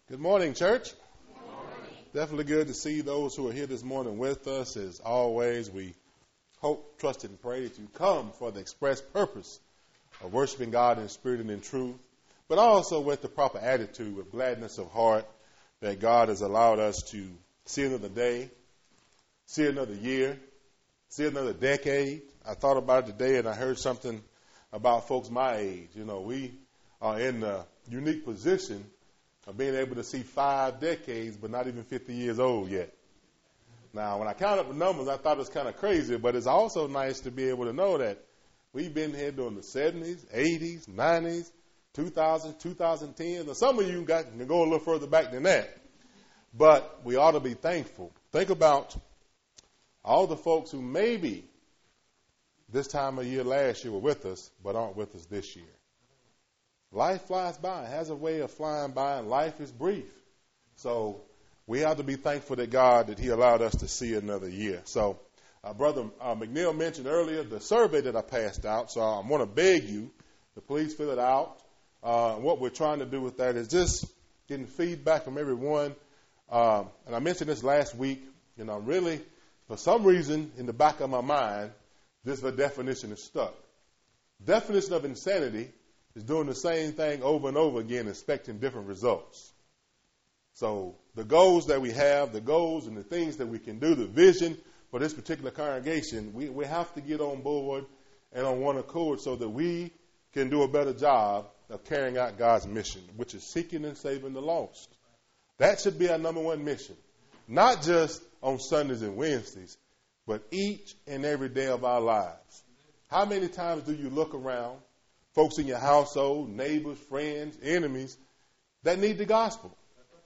Good morning, church. Good morning. Definitely good to see those who are here this morning with us. As always, we hope, trust, and pray that you come for the express purpose of worshiping God in spirit and in truth, but also with the proper attitude, with gladness of heart that God has allowed us to see another day, see another year, see another decade. I thought about it today and I heard something about folks my age. You know, we are in a unique position of being able to see 5 decades, but not even 50 years old yet. Now, when I count up the numbers, I thought it was kind of crazy, but it's also nice to be able to know that we've been here during the 70s, 80s, 90s, 2000s, 2010s, and some of you can go a little further back than that. But we ought to be thankful. Think about all the folks who maybe this time of year last year were with us, but aren't with us this year. Life flies by. It has a way of flying by, and life is brief. So we have to be thankful to God that he allowed us to see another year. So Brother McNeil mentioned earlier the survey that I passed out. So I want to beg you to please fill it out. What we're trying to do with that is just getting feedback from everyone. And I mentioned this last week. You know, really, for some reason, in the back of my mind, this definition is stuck. Definition of insanity is doing the same thing over and over again, expecting different results. So the goals that we have, the goals and the things that we can do, the vision for this particular congregation, we have to get on board and on one accord so that we can do a better job of carrying out God's mission, which is seeking and saving the lost. That should be our number one mission, not just on Sundays and Wednesdays, but each and every day of our lives. How many times do you look around, folks in your household, neighbors, friends, enemies, that need the gospel?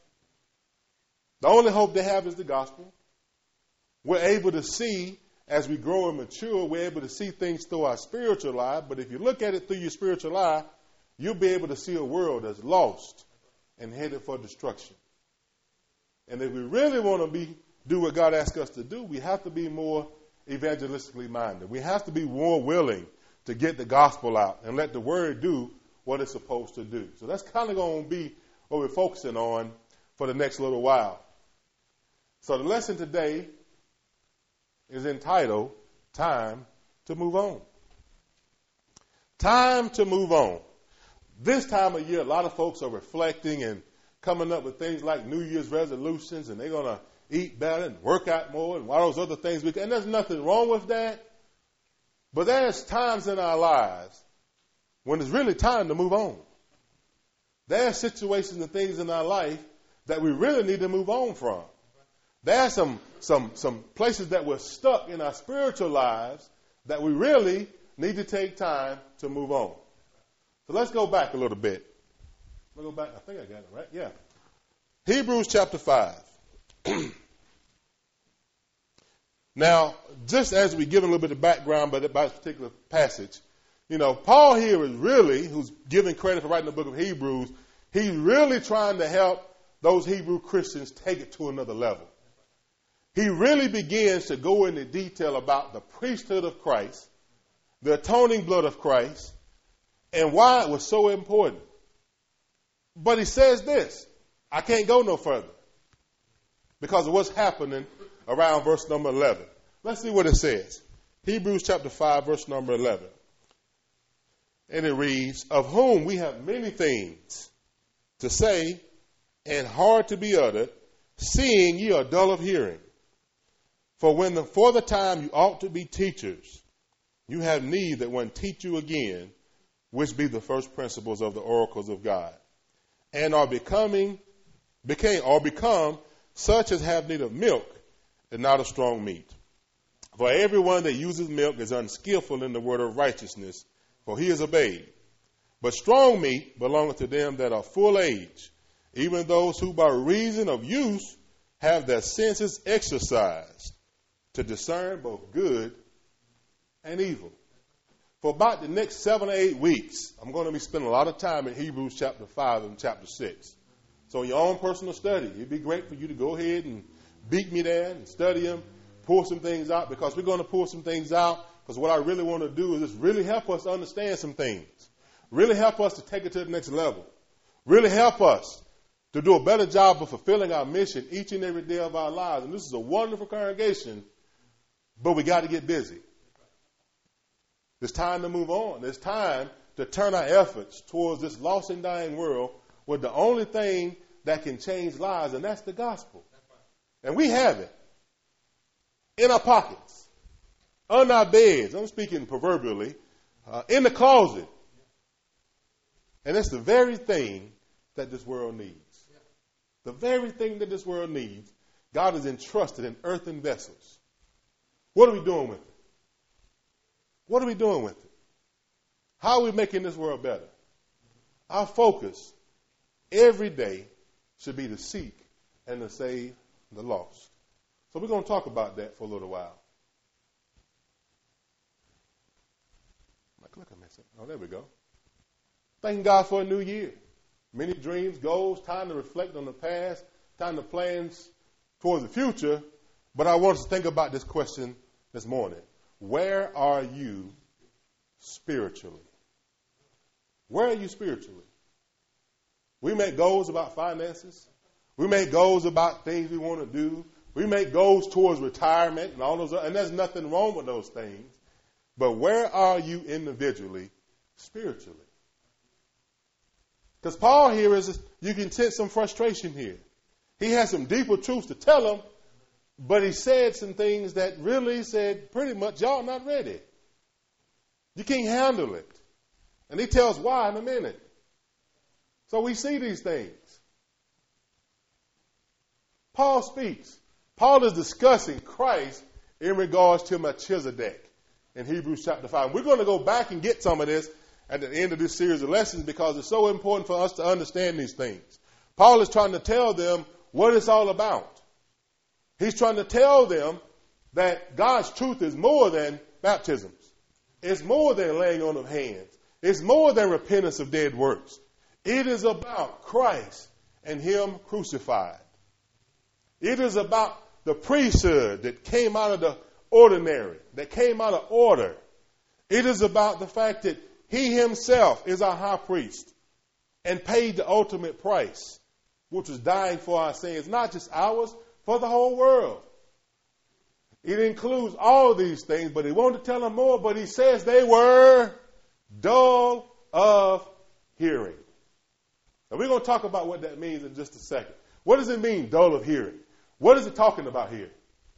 The only hope they have is the gospel. We're able to see, as we grow and mature, we're able to see things through our spiritual eye. But if you look at it through your spiritual eye, you'll be able to see a world that's lost and headed for destruction. And if we really want to do what God asks us to do, we have to be more evangelistically minded. We have to be more willing to get the gospel out and let the word do what it's supposed to do. So that's kind of going to be what we're focusing on for the next little while. So the lesson today is entitled, Time to Move On. Time to move on. This time of year, a lot of folks are reflecting and coming up with things like New Year's resolutions, and they're going to eat better and work out more and all those other things. And there's nothing wrong with that. But there's times in our lives when it's really time to move on. There are situations and things in our life that we really need to move on from. There are some places that we're stuck in our spiritual lives that we really need to take time to move on. So let's go back a little bit. We'll go back. I think I got it right. Yeah. Hebrews chapter 5. Now, just as we give a little bit of background about this particular passage, you know, Paul here is really, who's giving credit for writing the book of Hebrews, he's really trying to help those Hebrew Christians take it to another level. He really begins to go into detail about the priesthood of Christ, the atoning blood of Christ, and why it was so important. But he says this, I can't go no further because of what's happening around verse number 11. Let's see what it says. Hebrews chapter 5, verse number 11. And it reads, of whom we have many things to say and hard to be uttered, seeing ye are dull of hearing. For the time you ought to be teachers, you have need that one teach you again, which be the first principles of the oracles of God, and are become such as have need of milk, and not of strong meat. For everyone that uses milk is unskillful in the word of righteousness, for he is a babe. But strong meat belongeth to them that are full age, even those who by reason of use have their senses exercised to discern both good and evil. For about the next 7 or 8 weeks, I'm going to be spending a lot of time in Hebrews chapter 5 and chapter 6. So in your own personal study, it'd be great for you to go ahead and beat me there and study them, pull some things out, because we're going to pull some things out, because what I really want to do is just really help us understand some things, really help us to take it to the next level, really help us to do a better job of fulfilling our mission each and every day of our lives. And this is a wonderful congregation, but we got to get busy. It's time to move on. It's time to turn our efforts towards this lost and dying world with the only thing that can change lives, and that's the gospel. And we have it in our pockets, on our beds. I'm speaking proverbially, in the closet. And it's the very thing that this world needs. The very thing that this world needs, God has entrusted in earthen vessels. What are we doing with it? What are we doing with it? How are we making this world better? Our focus every day should be to seek and to save the lost. So we're going to talk about that for a little while. Oh, there we go. Thanking God for a new year. Many dreams, goals, time to reflect on the past, time to plans towards the future. But I want us to think about this question this morning. Where are you spiritually? Where are you spiritually? We make goals about finances. We make goals about things we want to do. We make goals towards retirement and all those, and there's nothing wrong with those things. But where are you individually, spiritually? Because Paul here you can sense some frustration here. He has some deeper truths to tell them, but he said some things that really said pretty much, y'all not ready. You can't handle it. And he tells why in a minute. So we see these things. Paul speaks. Paul is discussing Christ in regards to Melchizedek in Hebrews chapter 5. We're going to go back and get some of this at the end of this series of lessons because it's so important for us to understand these things. Paul is trying to tell them what it's all about. He's trying to tell them that God's truth is more than baptisms. It's more than laying on of hands. It's more than repentance of dead works. It is about Christ and Him crucified. It is about the priesthood that came out of the ordinary, that came out of order. It is about the fact that He Himself is our high priest and paid the ultimate price, which was dying for our sins, not just ours, for the whole world. It includes all these things, but He wanted to tell them more, but He says they were dull of hearing. Now we're going to talk about what that means in just a second. What does it mean, dull of hearing? What is it talking about here?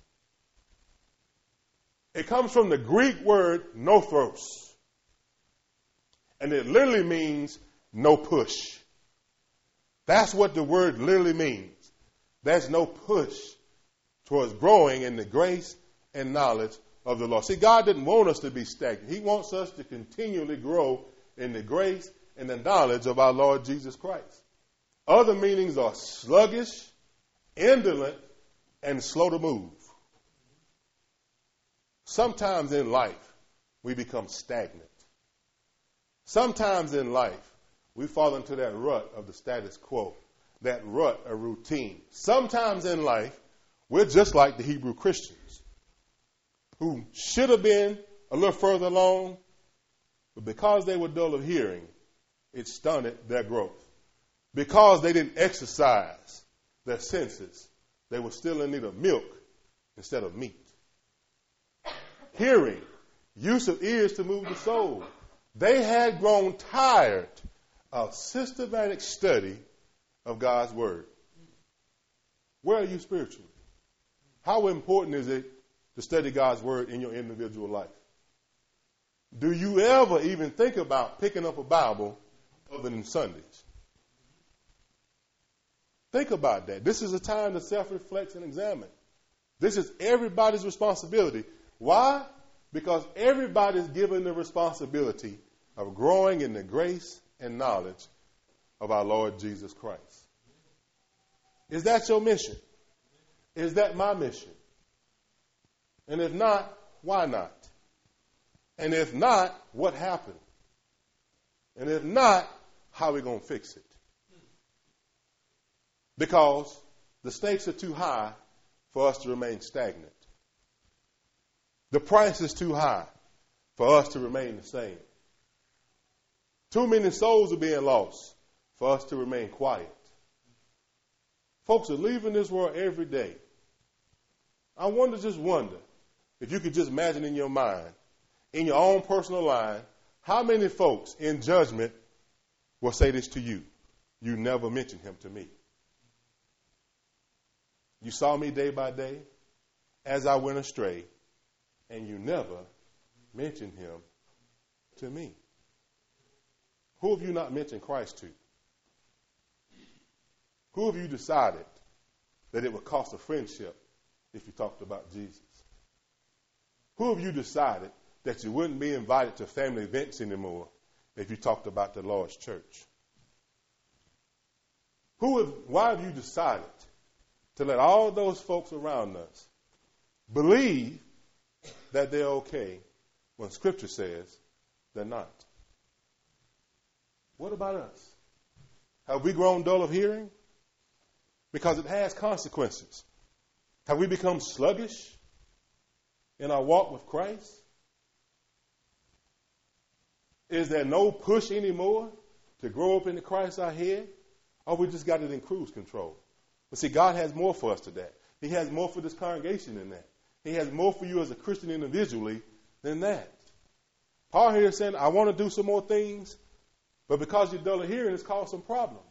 It comes from the Greek word nothros. And it literally means no push. That's what the word literally means. There's no push towards growing in the grace and knowledge of the Lord. See, God didn't want us to be stagnant. He wants us to continually grow in the grace and the knowledge of our Lord Jesus Christ. Other meanings are sluggish, indolent, and slow to move. Sometimes in life, we become stagnant. Sometimes in life, we fall into that rut of the status quo, that rut of routine. Sometimes in life, we're just like the Hebrew Christians who should have been a little further along, but because they were dull of hearing, it stunted their growth. Because they didn't exercise their senses, they were still in need of milk instead of meat. Hearing, use of ears to move the soul. They had grown tired of systematic study of God's Word. Where are you spiritually? How important is it to study God's Word in your individual life? Do you ever even think about picking up a Bible other than Sundays? Think about that. This is a time to self-reflect and examine. This is everybody's responsibility. Why? Because everybody's given the responsibility of growing in the grace and knowledge of our Lord Jesus Christ. Is that your mission? Is that my mission? And if not, why not? And if not, what happened? And if not, how are we going to fix it? Because the stakes are too high for us to remain stagnant. The price is too high for us to remain the same. Too many souls are being lost for us to remain quiet. Folks are leaving this world every day. I wonder if you could just imagine in your mind, in your own personal line, how many folks in judgment will say this to you? You never mentioned him to me. You saw me day by day as I went astray, and you never mentioned him to me. Who have you not mentioned Christ to? Who have you decided that it would cost a friendship if you talked about Jesus? Who have you decided that you wouldn't be invited to family events anymore if you talked about the Lord's church? Why have you decided to let all those folks around us believe that they're okay when Scripture says they're not? What about us? Have we grown dull of hearing? Because it has consequences. Have we become sluggish in our walk with Christ? Is there no push anymore to grow up into Christ our head? Or we just got it in cruise control? But see, God has more for us than that. He has more for this congregation than that. He has more for you as a Christian individually than that. Paul here is saying, I want to do some more things, but because you're dull of hearing, it's caused some problems.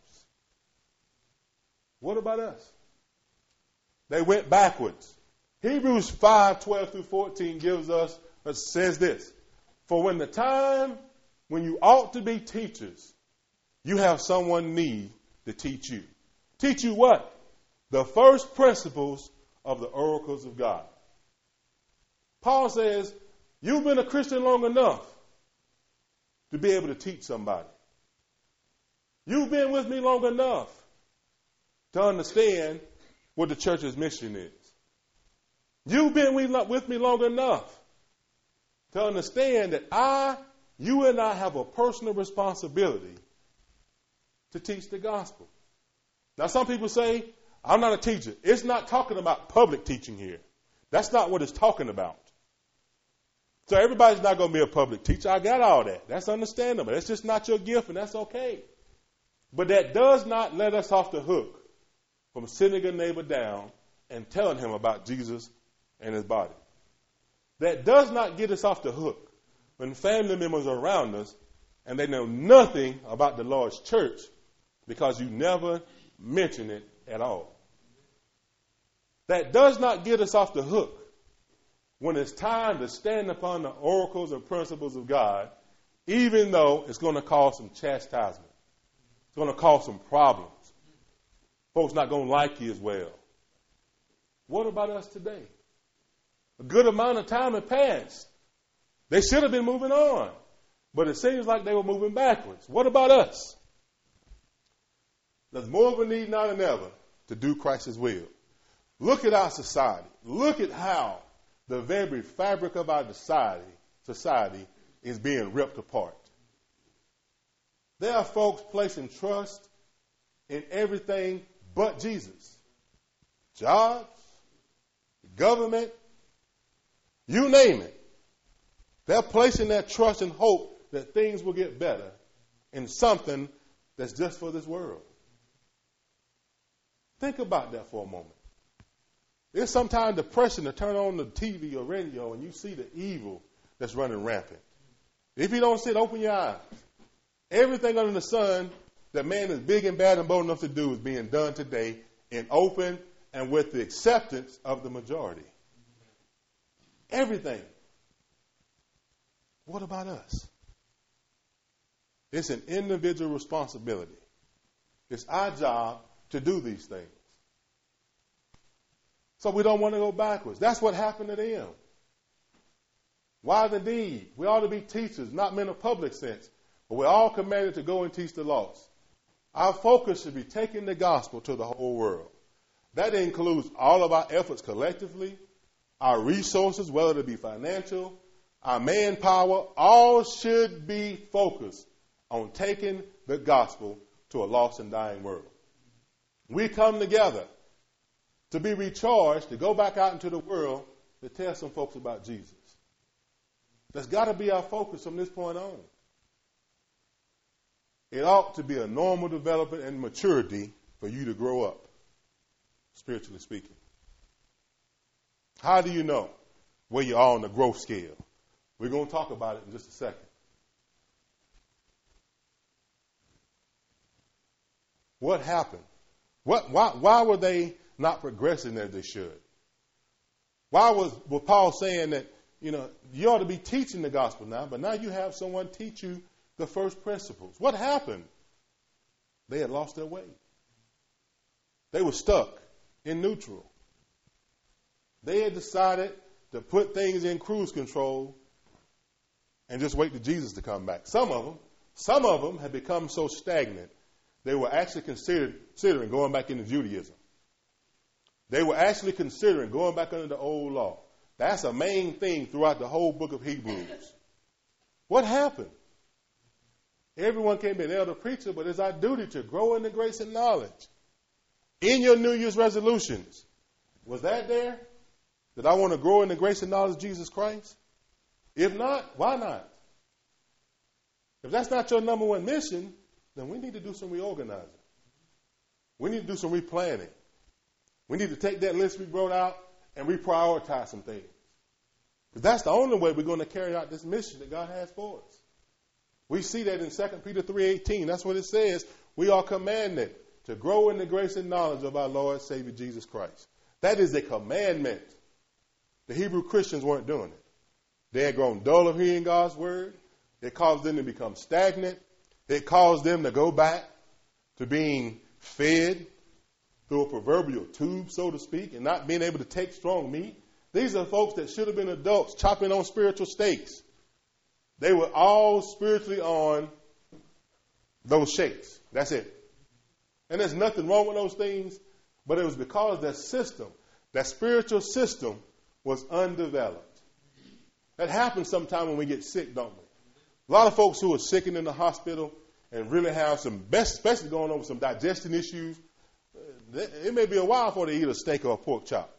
What about us? They went backwards. Hebrews 5:12 through 14 says this. For when the time when you ought to be teachers, you have someone need to teach you. Teach you what? The first principles of the oracles of God. Paul says, you've been a Christian long enough to be able to teach somebody. You've been with me long enough to understand what the church's mission is. You've been with me long enough to understand that you and I have a personal responsibility to teach the gospel. Now, some people say, I'm not a teacher. It's not talking about public teaching here. That's not what it's talking about. So everybody's not going to be a public teacher. I got all that. That's understandable. That's just not your gift, and that's okay. But that does not let us off the hook from sitting a neighbor down and telling him about Jesus and his body. That does not get us off the hook when family members are around us and they know nothing about the Lord's church because you never mention it at all. That does not get us off the hook when it's time to stand upon the oracles and principles of God, even though it's going to cause some chastisement. It's going to cause some problems. Folks not going to like you as well. What about us today? A good amount of time had passed. They should have been moving on, but it seems like they were moving backwards. What about us? There's more of a need now than ever to do Christ's will. Look at our society. Look at how the very fabric of our society is being ripped apart. There are folks placing trust in everything but Jesus. Jobs, government, you name it. They're placing their trust and hope that things will get better in something that's just for this world. Think about that for a moment. It's sometimes depressing to turn on the TV or radio and you see the evil that's running rampant. If you don't see it, open your eyes. Everything under the sun that man is big and bad and bold enough to do is being done today in open and with the acceptance of the majority. Everything. What about us? It's an individual responsibility. It's our job to do these things. So we don't want to go backwards. That's what happened to them. Why the need? We ought to be teachers, not men in a public sense, but we're all commanded to go and teach the lost. Our focus should be taking the gospel to the whole world. That includes all of our efforts collectively, our resources, whether it be financial, our manpower, all should be focused on taking the gospel to a lost and dying world. We come together to be recharged, to go back out into the world to tell some folks about Jesus. That's got to be our focus from this point on. It ought to be a normal development and maturity for you to grow up. spiritually speaking? How do you know where you are on the growth scale? We're going to talk about it in just a second. What happened? Why were they not progressing as they should? Why was Paul saying that, you ought to be teaching the gospel now, but now you have someone teach you the first principles? What happened? They had lost their way. They were stuck in neutral. They had decided to put things in cruise control and just wait for Jesus to come back. Some of them had become so stagnant, they were actually considering going back into Judaism. They were actually considering going back under the old law. That's a main thing throughout the whole book of Hebrews. What happened? Everyone can be an elder preacher, but it's our duty to grow in the grace and knowledge. In your New Year's resolutions, was that there? That I want to grow in the grace and knowledge of Jesus Christ? If not, why not? If that's not your number one mission, then we need to do some reorganizing. We need to do some replanning. We need to take that list we wrote out and reprioritize some things. Because that's the only way we're going to carry out this mission that God has for us. We see that in 2 Peter 3:18. That's what it says. We are commanded to grow in the grace and knowledge of our Lord and Savior Jesus Christ. That is a commandment. The Hebrew Christians weren't doing it. They had grown dull of hearing God's word. It caused them to become stagnant. It caused them to go back to being fed through a proverbial tube, so to speak, and not being able to take strong meat. These are folks that should have been adults chopping on spiritual steaks. They were all spiritually on those shakes. That's it. And there's nothing wrong with those things, but it was because that system, that spiritual system, was undeveloped. That happens sometime when we get sick, don't we? A lot of folks who are sick and in the hospital and really have especially going on with some digestion issues, it may be a while before they eat a steak or a pork chop.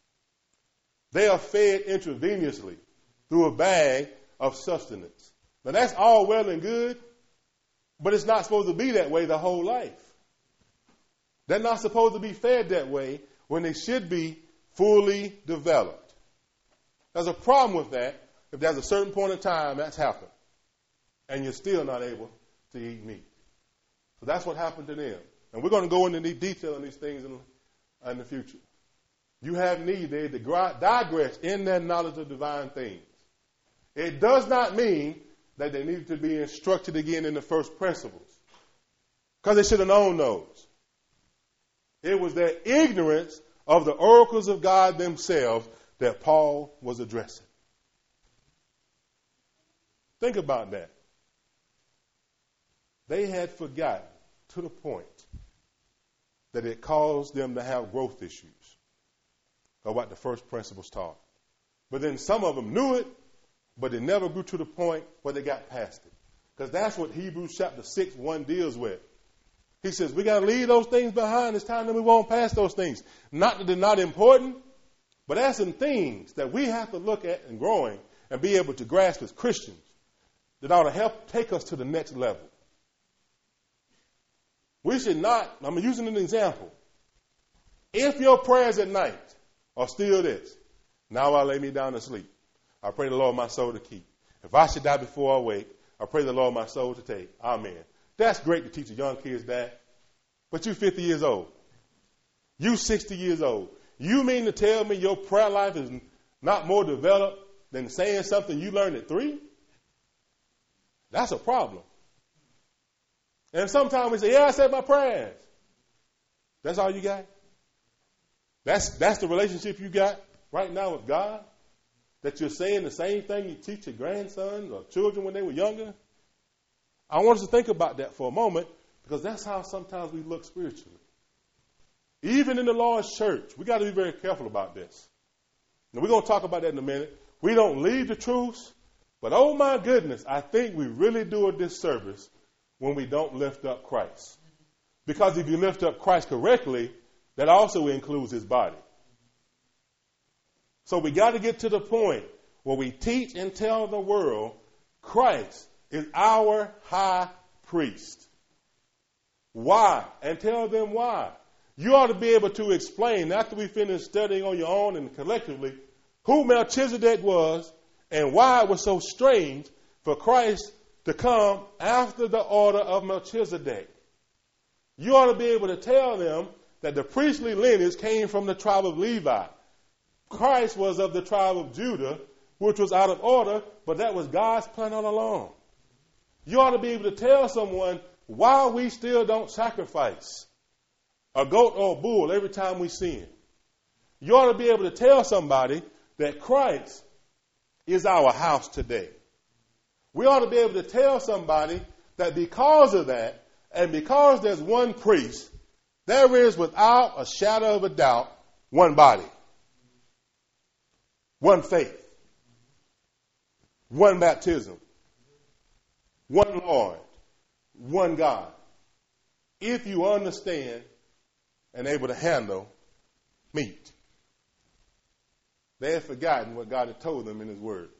They are fed intravenously through a bag of sustenance. Now that's all well and good, but it's not supposed to be that way the whole life. They're not supposed to be fed that way when they should be fully developed. There's a problem with that if there's a certain point in time that's happened and you're still not able to eat meat. So that's what happened to them. And we're going to go into detail on these things in the future. You have need there to digress in that knowledge of divine things. It does not mean that they needed to be instructed again in the first principles, because they should have known those. It was their ignorance of the oracles of God themselves that Paul was addressing. Think about that. They had forgotten to the point that it caused them to have growth issues of what the first principles taught. But then some of them knew it, but they never grew to the point where they got past it. Because that's what Hebrews chapter 6:1 deals with. He says we got to leave those things behind. It's time that we won't pass those things. Not that they're not important, but that's some things that we have to look at and growing and be able to grasp as Christians that ought to help take us to the next level. We should not, I'm using an example. If your prayers at night are still this: now I lay me down to sleep, I pray the Lord my soul to keep. If I should die before I wake, I pray the Lord my soul to take. Amen. That's great to teach the young kids that. But you 50 years old. You 60 years old. You mean to tell me your prayer life is not more developed than saying something you learned at 3? That's a problem. And sometimes we say, yeah, I said my prayers. That's all you got? That's the relationship you got right now with God? That you're saying the same thing you teach your grandsons or children when they were younger? I want us to think about that for a moment, because that's how sometimes we look spiritually. Even in the Lord's church, we got to be very careful about this. And we're going to talk about that in a minute. We don't leave the truths, but oh my goodness, I think we really do a disservice when we don't lift up Christ. Because if you lift up Christ correctly, that also includes his body. So we got to get to the point where we teach and tell the world Christ is our high priest. Why? And tell them why. You ought to be able to explain, after we finish studying on your own and collectively, who Melchizedek was and why it was so strange for Christ to come after the order of Melchizedek. You ought to be able to tell them that the priestly lineage came from the tribe of Levi. Christ was of the tribe of Judah, which was out of order, but that was God's plan all along. You ought to be able to tell someone why we still don't sacrifice a goat or a bull every time we sin. You ought to be able to tell somebody that Christ is our house today. We ought to be able to tell somebody that because of that, and because there's one priest, there is without a shadow of a doubt one body, one faith, one baptism, one Lord, one God. If you understand and able to handle meat. They had forgotten what God had told them in his word.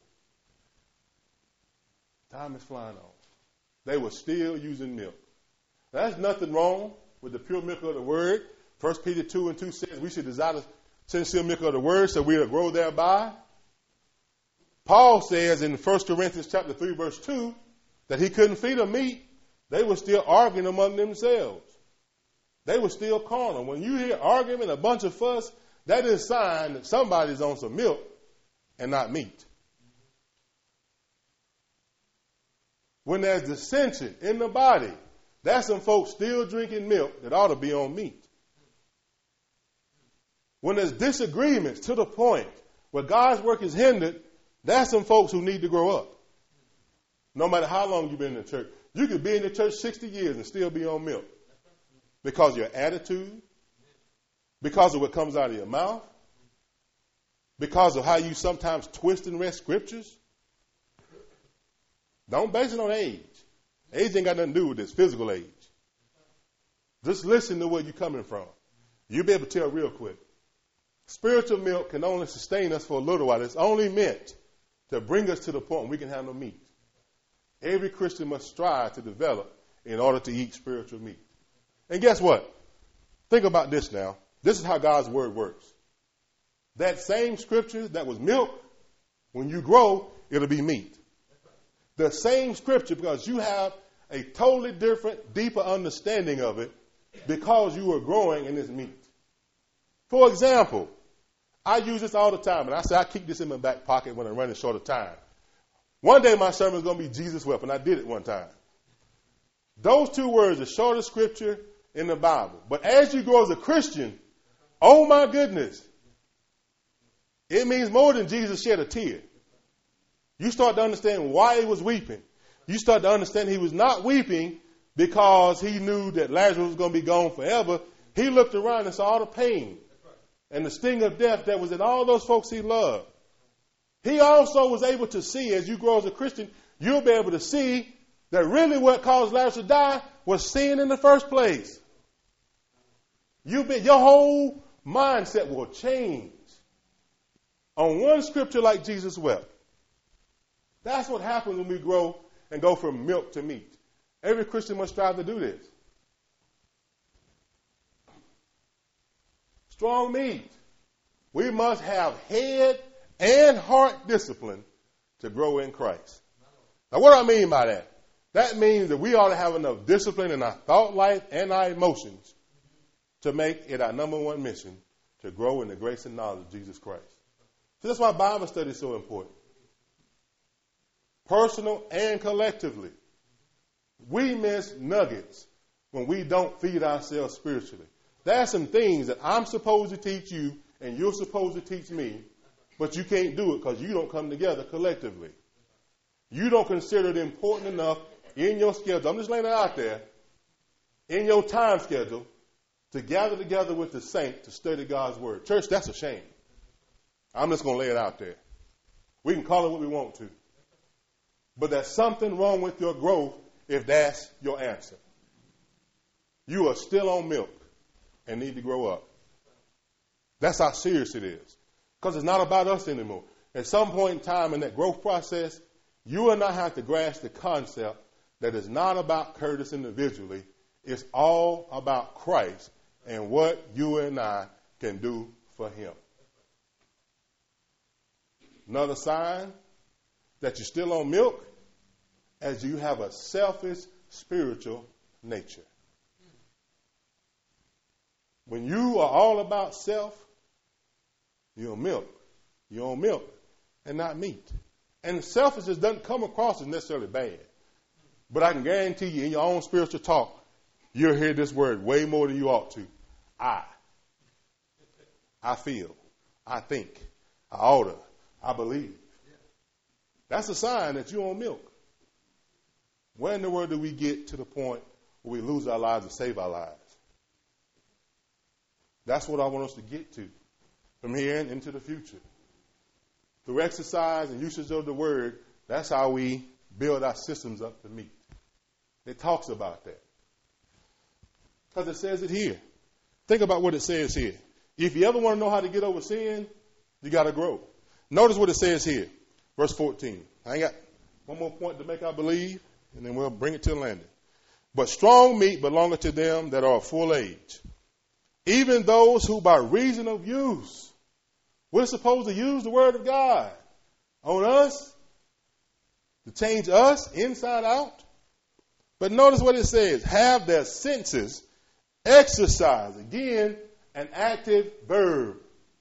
Time is flying on. They were still using milk. There's nothing wrong with the pure milk of the word. 1 Peter 2:2 says we should desire the sincere milk of the word so we'll grow thereby. Paul says in 1 Corinthians chapter 3 verse 2 that he couldn't feed them meat. They were still arguing among themselves. They were still carnal. When you hear argument, a bunch of fuss, that is a sign that somebody's on some milk and not meat. When there's dissension in the body, that's some folks still drinking milk that ought to be on meat. When there's disagreements to the point where God's work is hindered, that's some folks who need to grow up. No matter how long you've been in the church. You could be in the church 60 years and still be on milk. Because of your attitude, because of what comes out of your mouth, because of how you sometimes twist and read scriptures. Don't base it on age. Age ain't got nothing to do with this, physical age. Just listen to where you're coming from. You'll be able to tell real quick. Spiritual milk can only sustain us for a little while. It's only meant to bring us to the point where we can handle meat. Every Christian must strive to develop in order to eat spiritual meat. And guess what? Think about this now. This is how God's word works. That same scripture that was milk, when you grow, it'll be meat. The same scripture, because you have a totally different, deeper understanding of it because you are growing in this meat. For example, I use this all the time, and I say I keep this in my back pocket when I'm running short of time. One day my sermon is going to be Jesus wept, and I did it one time. Those two words are shortest scripture in the Bible. But as you grow as a Christian, oh my goodness, it means more than Jesus shed a tear. You start to understand why he was weeping. You start to understand he was not weeping because he knew that Lazarus was going to be gone forever. He looked around and saw all the pain and the sting of death that was in all those folks he loved. He also was able to see, as you grow as a Christian, you'll be able to see that really what caused Lazarus to die was sin in the first place. Your whole mindset will change on one scripture like Jesus wept. That's what happens when we grow and go from milk to meat. Every Christian must strive to do this. Strong meat. We must have head and heart discipline to grow in Christ. Now, what do I mean by that? That means that we ought to have enough discipline in our thought life and our emotions to make it our number one mission to grow in the grace and knowledge of Jesus Christ. So that's why Bible study is so important. Personal and collectively. We miss nuggets when we don't feed ourselves spiritually. There are some things that I'm supposed to teach you and you're supposed to teach me, but you can't do it because you don't come together collectively. You don't consider it important enough in your schedule. I'm just laying it out there. In your time schedule to gather together with the saints to study God's word. Church, that's a shame. I'm just going to lay it out there. We can call it what we want to. But there's something wrong with your growth if that's your answer. You are still on milk and need to grow up. That's how serious it is. Because it's not about us anymore. At some point in time in that growth process, you and I have to grasp the concept that it's not about Curtis individually. It's all about Christ and what you and I can do for him. Another sign that you're still on milk as you have a selfish spiritual nature. When you are all about self, you're on milk. You're on milk and not meat. And selfishness doesn't come across as necessarily bad. But I can guarantee you in your own spiritual talk, you'll hear this word way more than you ought to. I feel. I think. I oughta. I believe. That's a sign that you're on milk. Where in the world do we get to the point where we lose our lives to save our lives? That's what I want us to get to from here and into the future. Through exercise and usage of the word, that's how we build our systems up to meet. It talks about that. Because it says it here. Think about what it says here. If you ever want to know how to get over sin, you got to grow. Notice what it says here. Verse 14. I ain't got one more point to make, I believe, and then we'll bring it to the landing. But strong meat belongeth to them that are of full age, even those who by reason of use, we're supposed to use the word of God on us to change us inside out. But notice what it says. Have their senses exercised. Again, an active verb.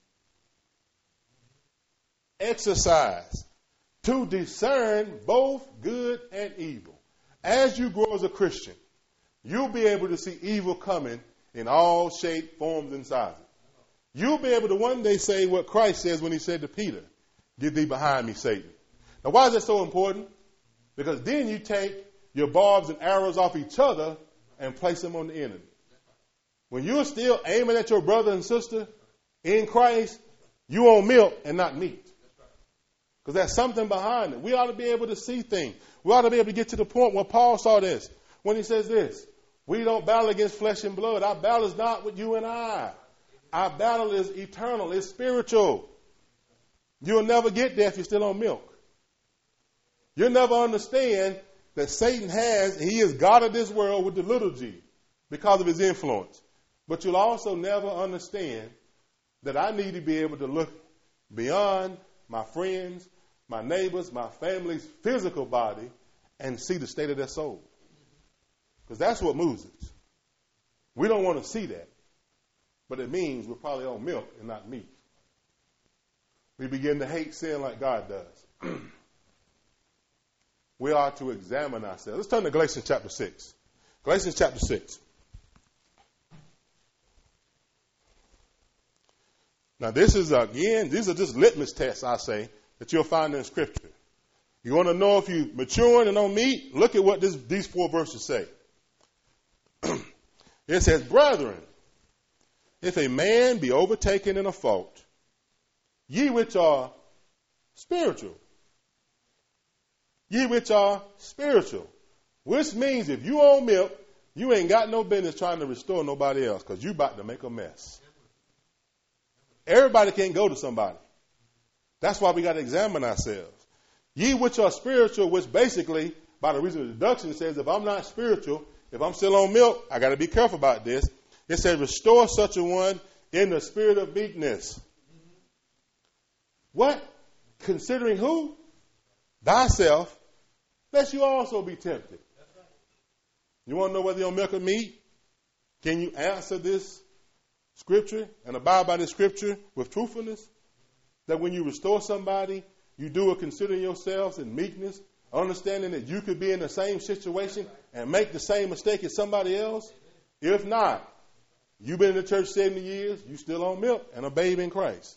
Exercise. To discern both good and evil. As you grow as a Christian, you'll be able to see evil coming in all shapes, forms, and sizes. You'll be able to one day say what Christ says when he said to Peter, "Get thee behind me, Satan." Now, why is that so important? Because then you take your barbs and arrows off each other and place them on the enemy. When you're still aiming at your brother and sister in Christ, you on milk and not meat. Because there's something behind it. We ought to be able to see things. We ought to be able to get to the point where Paul saw this. When he says this, we don't battle against flesh and blood. Our battle is not with you and I. Our battle is eternal. It's spiritual. You'll never get there if you're still on milk. You'll never understand that Satan he is God of this world with the little g because of his influence. But you'll also never understand that I need to be able to look beyond my friends, my neighbors, my family's physical body and see the state of their soul. Because that's what moves us. We don't want to see that. But it means we're probably on milk and not meat. We begin to hate sin like God does. We are to examine ourselves. Let's turn to Galatians chapter 6. Galatians chapter 6. Now, these are just litmus tests, I say, that you'll find in Scripture. You want to know if you're maturing and on meat? Look at what these 4 verses say. It says, "Brethren, if a man be overtaken in a fault, ye which are spiritual. Ye which are spiritual." Which means if you on milk, you ain't got no business trying to restore nobody else because you about to make a mess. Everybody can't go to somebody. That's why we got to examine ourselves. Ye which are spiritual, which basically, by the reason of deduction, says if I'm not spiritual, if I'm still on milk, I got to be careful about this. It says, "Restore such a one in the spirit of meekness." What? Considering who? Thyself, lest you also be tempted. You want to know whether you're on milk or meat? Can you answer this Scripture and abide by this Scripture with truthfulness? That when you restore somebody, you do it considering yourselves in meekness, understanding that you could be in the same situation and make the same mistake as somebody else? If not, you've been in the church 70 years, you still on milk and a babe in Christ.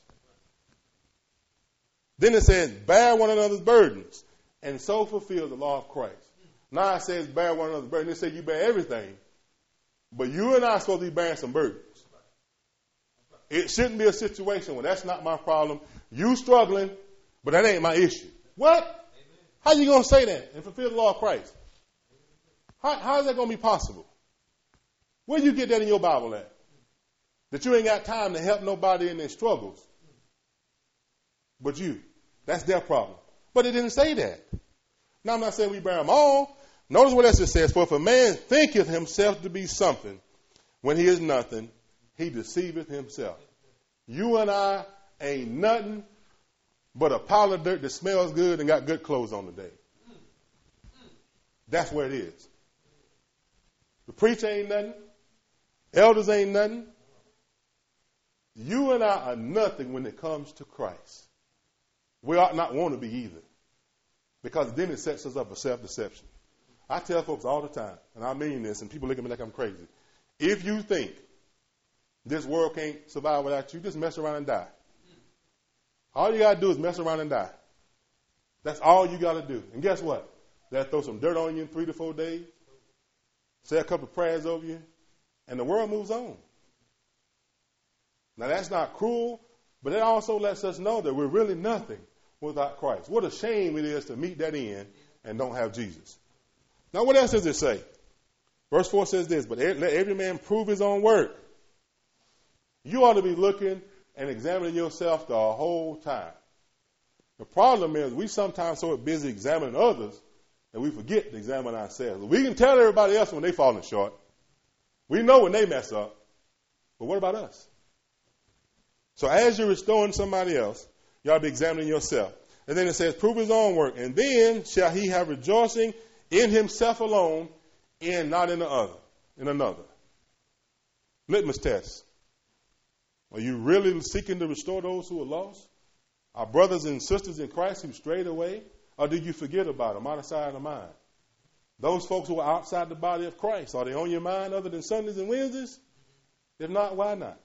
Then it says, "Bear one another's burdens, and so fulfill the law of Christ." Now it says, bear one another's burdens. It says you bear everything, but you and I are supposed to be bearing some burdens. It shouldn't be a situation where that's not my problem. You struggling, but that ain't my issue. What? How you going to say that and fulfill the law of Christ? How is that going to be possible? Where do you get that in your Bible at? That you ain't got time to help nobody in their struggles. But you. That's their problem. But it didn't say that. Now I'm not saying we bear them all. Notice what else it says. "For if a man thinketh himself to be something when he is nothing, he deceiveth himself. You and I ain't nothing but a pile of dirt that smells good and got good clothes on today. That's where it is. The preacher ain't nothing. Elders ain't nothing. You and I are nothing when it comes to Christ. We ought not want to be either, because then it sets us up for self-deception. I tell folks all the time, and I mean this, and people look at me like I'm crazy. If you think this world can't survive without you, just mess around and die. All you got to do is mess around and die. That's all you got to do. And guess what? They'll throw some dirt on you in 3 to 4 days, say a couple of prayers over you, and the world moves on. Now, that's not cruel, but it also lets us know that we're really nothing without Christ. What a shame it is to meet that end and don't have Jesus. Now, what else does it say? Verse 4 says this, but let every man prove his own work. You ought to be looking and examining yourself the whole time. The problem is we sometimes so busy examining others that we forget to examine ourselves. We can tell everybody else when they're falling short. We know when they mess up. But what about us? So as you're restoring somebody else, you ought to be examining yourself. And then it says, prove his own work. And then shall he have rejoicing in himself alone and not in the other, in another. Litmus test. Are you really seeking to restore those who are lost? Our brothers and sisters in Christ who strayed away? Or do you forget about them, out of sight, out of mind? Those folks who are outside the body of Christ, are they on your mind other than Sundays and Wednesdays? If not, why not?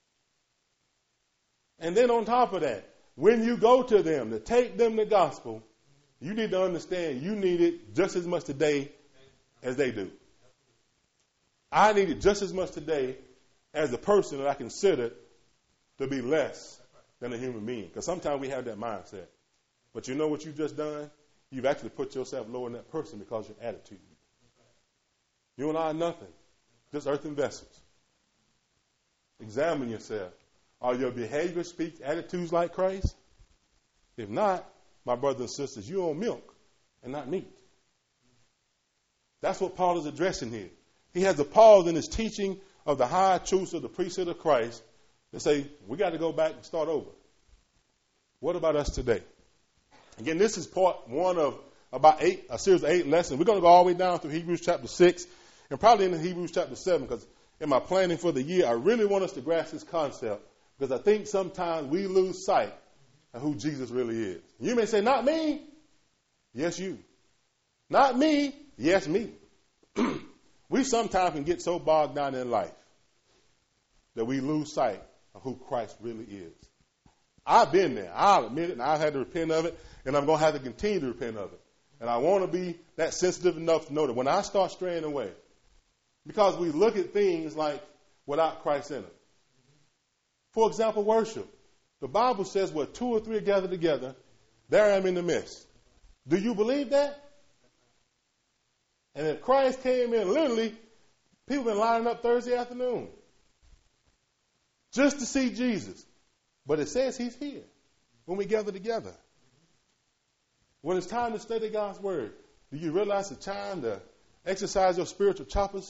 And then on top of that, when you go to them to take them the gospel, you need to understand you need it just as much today as they do. I need it just as much today as the person that I consider to be less than a human being. Because sometimes we have that mindset. But you know what you've just done? You've actually put yourself lower than that person because of your attitude. You and I are nothing, just earthen vessels. Examine yourself. Are your behavior, speech, attitudes like Christ? If not, my brothers and sisters, you're on milk and not meat. That's what Paul is addressing here. He has a pause in his teaching of the high truths of the priesthood of Christ to say, we got to go back and start over. What about us today? Again, this is part 1 of about a series of 8 lessons. We're going to go all the way down through Hebrews chapter 6 and probably into Hebrews chapter 7, because in my planning for the year, I really want us to grasp this concept, because I think sometimes we lose sight of who Jesus really is. You may say, not me. Yes, you. Not me. Yes, me. We sometimes can get so bogged down in life that we lose sight of who Christ really is. I've been there. I'll admit it, and I've had to repent of it, and I'm going to have to continue to repent of it. And I want to be that sensitive enough to know that when I start straying away, because we look at things like without Christ in it. For example, worship. The Bible says where 2 or 3 are gathered together, there I am in the midst. Do you believe that? And if Christ came in, literally, people have been lining up Thursday afternoon just to see Jesus. But it says he's here when we gather together. When it's time to study God's word, do you realize it's time to exercise your spiritual choppers?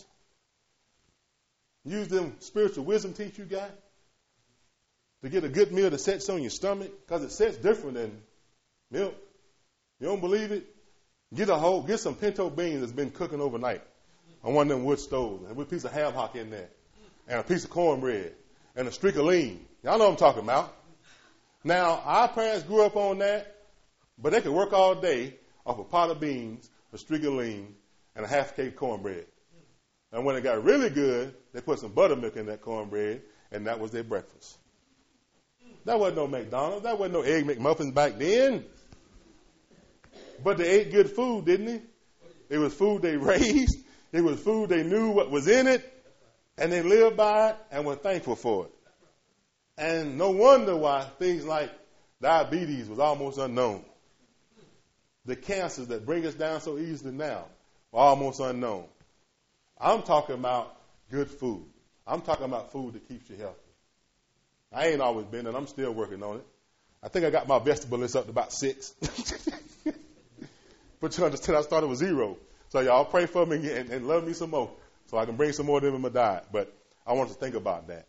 Use them spiritual wisdom teeth you got to get a good meal that sets on your stomach, because it sets different than milk. You don't believe it? Get some pinto beans that's been cooking overnight on one of them wood stoves, and with a piece of ham hock in there, and a piece of cornbread, and a streak of lean. Y'all know what I'm talking about. Now, our parents grew up on that, but they could work all day off a pot of beans, a streak of lean, and a half cake cornbread. And when it got really good, they put some buttermilk in that cornbread, and that was their breakfast. That wasn't no McDonald's. That wasn't no Egg McMuffins back then. But they ate good food, didn't they? It was food they raised. It was food they knew what was in it. And they lived by it and were thankful for it. And no wonder why things like diabetes was almost unknown. The cancers that bring us down so easily now were almost unknown. I'm talking about good food. I'm talking about food that keeps you healthy. I ain't always been, and I'm still working on it. I think I got my vegetable list up to about 6. But you understand, I started with 0. So y'all pray for me and love me some more so I can bring some more of them in my diet. But I want to think about that.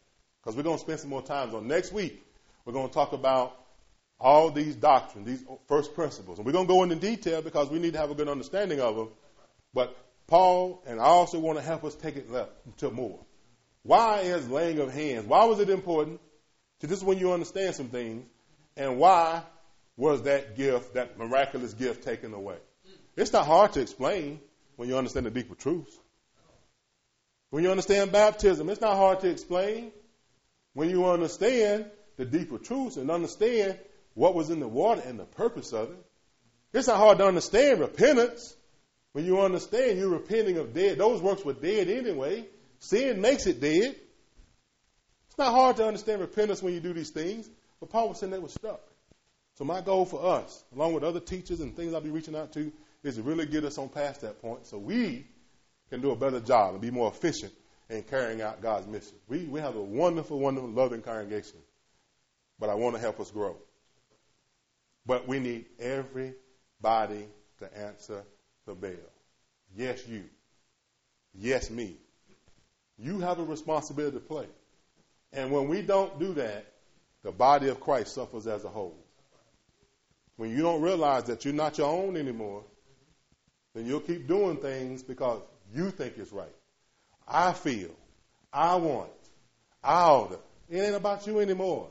because we're going to spend some more time on next week. We're going to talk about all these doctrines, these first principles. And we're going to go into detail because we need to have a good understanding of them. But Paul, and I also want to help us take it to more. Why is laying of hands? Why was it important? So this is when you understand some things. And why was that gift, that miraculous gift, taken away? It's not hard to explain when you understand the deeper truths. When you understand baptism, it's not hard to explain. When you understand the deeper truths and understand what was in the water and the purpose of it, it's not hard to understand repentance. When you understand you're repenting of dead, those works were dead anyway. Sin makes it dead. It's not hard to understand repentance when you do these things, but Paul was saying they were stuck. So my goal for us, along with other teachers and things I'll be reaching out to, is to really get us on past that point so we can do a better job and be more efficient in carrying out God's mission. We have a wonderful, wonderful, loving congregation, but I want to help us grow. But we need everybody to answer the bell. Yes, you. Yes, me. You have a responsibility to play. And when we don't do that, the body of Christ suffers as a whole. When you don't realize that you're not your own anymore, then you'll keep doing things because you think it's right. I feel, I want, I ought to. It ain't about you anymore.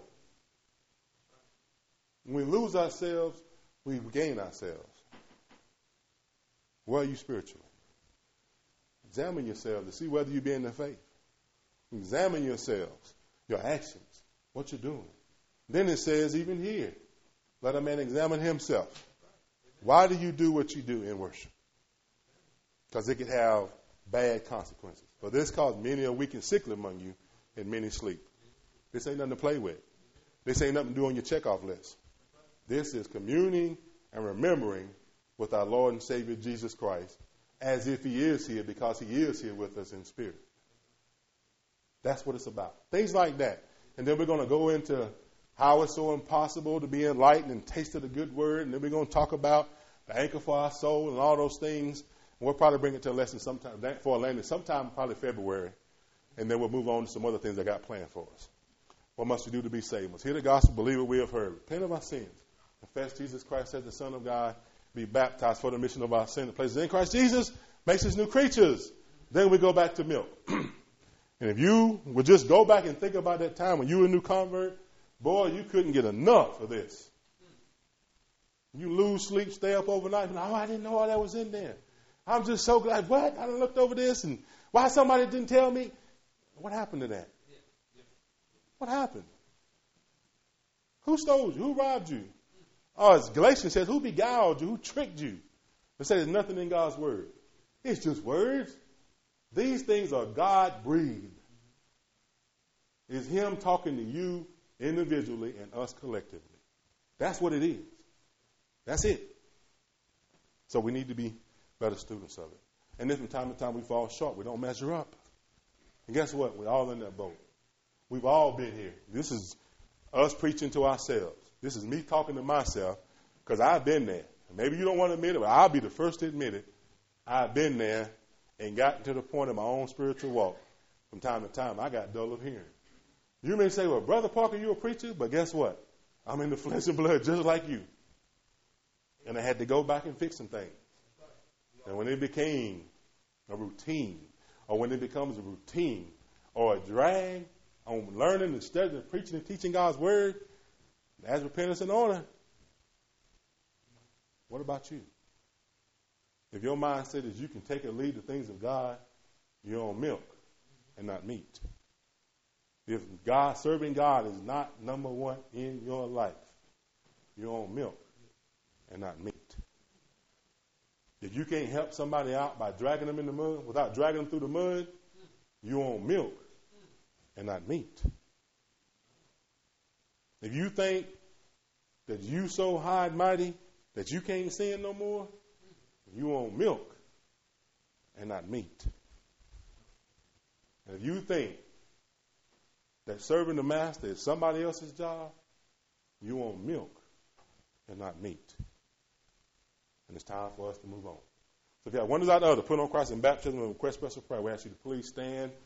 When we lose ourselves, we gain ourselves. Where are you spiritually? Examine yourselves to see whether you be in the faith. Examine yourselves, your actions, what you're doing. Then it says, even here, let a man examine himself. Why do you do what you do in worship? Because it could have bad consequences. For this cause many are weak and sickly among you, and many sleep. This ain't nothing to play with. This ain't nothing to do on your checkoff list. This is communing and remembering with our Lord and Savior Jesus Christ as if he is here, because he is here with us in spirit. That's what it's about. Things like that. And then we're going to go into how it's so impossible to be enlightened and taste of the good word. And then we're going to talk about the anchor for our soul and all those things. And we'll probably bring it to a lesson sometime for a landing, sometime probably February. And then we'll move on to some other things I got planned for us. What must we do to be saved? Must hear the gospel, believe what we have heard, repent of our sins, confess Jesus Christ as the Son of God, be baptized for the remission of our sin. The places in Christ Jesus makes us new creatures. Then we go back to milk. And if you would just go back and think about that time when you were a new convert, boy, you couldn't get enough of this. You lose sleep, stay up overnight, and I didn't know all that was in there. I'm just so glad. What? I looked over this, and why somebody didn't tell me? What happened to that? What happened? Who stole you? Who robbed you? Oh, as Galatians says, who beguiled you? Who tricked you? They say there's nothing in God's word. It's just words. These things are God-breathed. It's him talking to you individually and us collectively. That's what it is. That's it. So we need to be better students of it. And then from time to time we fall short. We don't measure up. And guess what? We're all in that boat. We've all been here. This is us preaching to ourselves. This is me talking to myself because I've been there. Maybe you don't want to admit it, but I'll be the first to admit it. I've been there and gotten to the point of my own spiritual walk. From time to time, I got dull of hearing. You may say, well, Brother Parker, you're a preacher, but guess what? I'm in the flesh and blood just like you. And I had to go back and fix some things. And when it became a routine, or when it becomes a routine or a drag on learning and studying and preaching and teaching God's word, that's repentance in order. What about you? If your mindset is you can take and lead the things of God, you're on milk and not meat. If serving God is not number one in your life, you're on milk and not meat. If you can't help somebody out by dragging them in the mud, without dragging them through the mud, you're on milk and not meat. If you think that you so high and mighty that you can't sin no more, you on milk and not meat. And if you think that serving the master is somebody else's job, you on milk and not meat. And it's time for us to move on. So if you have one desire or other, put on Christ in baptism and request special prayer, we ask you to please stand